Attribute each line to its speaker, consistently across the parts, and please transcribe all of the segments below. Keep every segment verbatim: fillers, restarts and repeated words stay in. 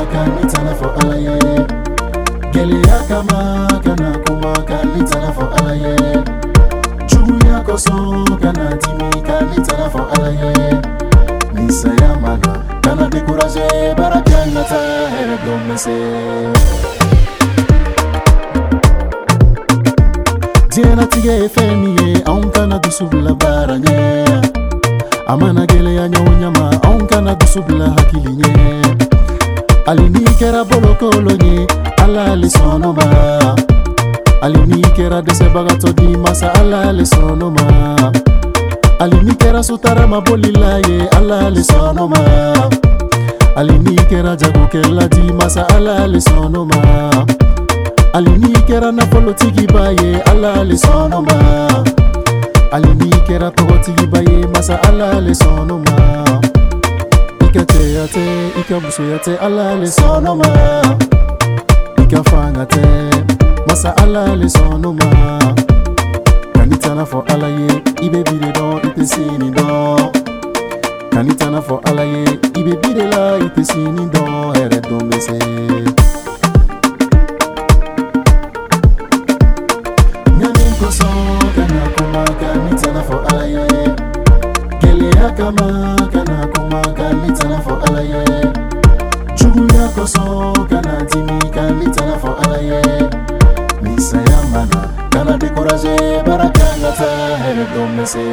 Speaker 1: kani tana fo alaye. Geleya kama kana kuma kani tana fo alaye. Juya koso kana timi kani tana fo alaye. Misaya mana kana découragé barakana ta here domese. Diena tige femiye aunkana dusubla baranye. Amana geleya nyawnyama aunkana dusubla hakilinye. Alini kera bolokolo nye ala le sonoma. Alini kera dese bagato di masa ala le sonoma. Alini kera sutara mabolila ye ala le sonoma. Alini kera jago kela di masa ala le sonoma. Alini kera na polo tigi baye ala le sonoma. Alini kera togo tigi baye masa ala le sonoma. Ika te ate, ika buso yate ala le sonoma. Ika fanga te, masa ala le sonoma. Kanitana fo alaye, ibe bide don, ite sini don. Kanitana fo alaye, ibe bide la, ite sini don, ere don bese. Koso kana kuma kanitana fo alaye. Geleya kama kana kuma kanitana fo alaye. Juguya koso kana timi kanitana fo alaye. Misaya mana kana découragé barakanga ta here domese.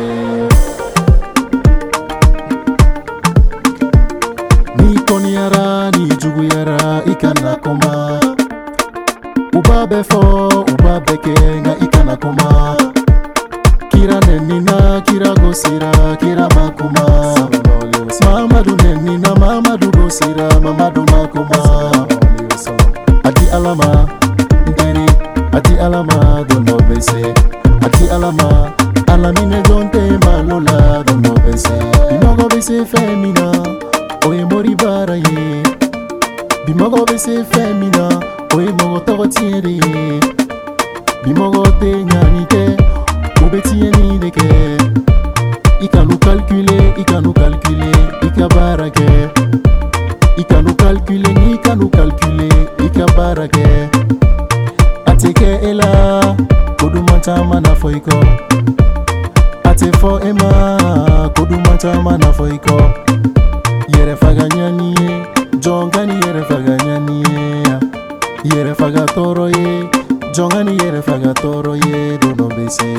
Speaker 1: Ni koniara ni juguyara ikana kuma. Ubabe fo ubabe kenga ikana kuma. Kira nenina kira gosira kira makuma. Mamadu nenina mamadu gosira mamadu makuma. Adi alama nderi adi alama dono bese. Adi alama alamine donte malola dono bese. Bimogo bese femina oye mori baraye. Bimogo bese femina oye mogo togo tiere. Bimogo te nyani ke obe tieni neke. Ika nou calculer, ika nou calculer, ika barake. Ika nou calculer, ika nou calculer, ika barake. Ateke ela kodu mantama na foiko. Ate fo ema kodu mantama na foiko. Yere faganyani ye jongani yere faganyani ye. Yere faga toro ye, jongani yere faga toro ye dono bese.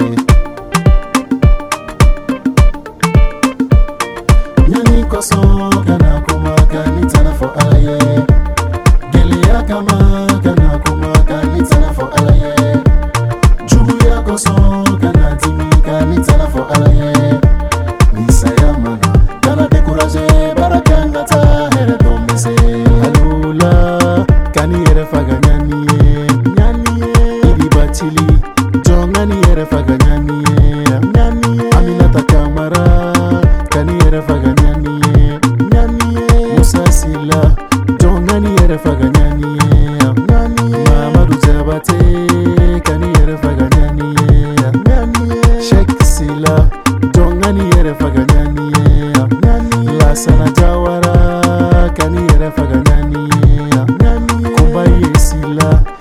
Speaker 1: Nyani koso kana kuma kanitana fo alaye. Geleya kama kana kuma kanitana fo alaye. Juguya koso kana timi kanitana fo alaye. Misaya mana kana découragé barakanga ta here domese. Alula kani yere faga nyani ye, nyani ye. Ibi batili, jongani yere faga nyani ye, nyani ye. Aminata Kamara, kani yere faga nyani ye, nyani ye. Musa Sila, jongani yere faga nyani ye, nyani ye. Mamadou Jabate, kani yere faga nyani ye, nyani ye. Sheikh Sila, jongani yere faga nyani ye, nyani ye. Lassana Jawara, kani yere faga nyani ye, nyani ye. Kumbaye Sila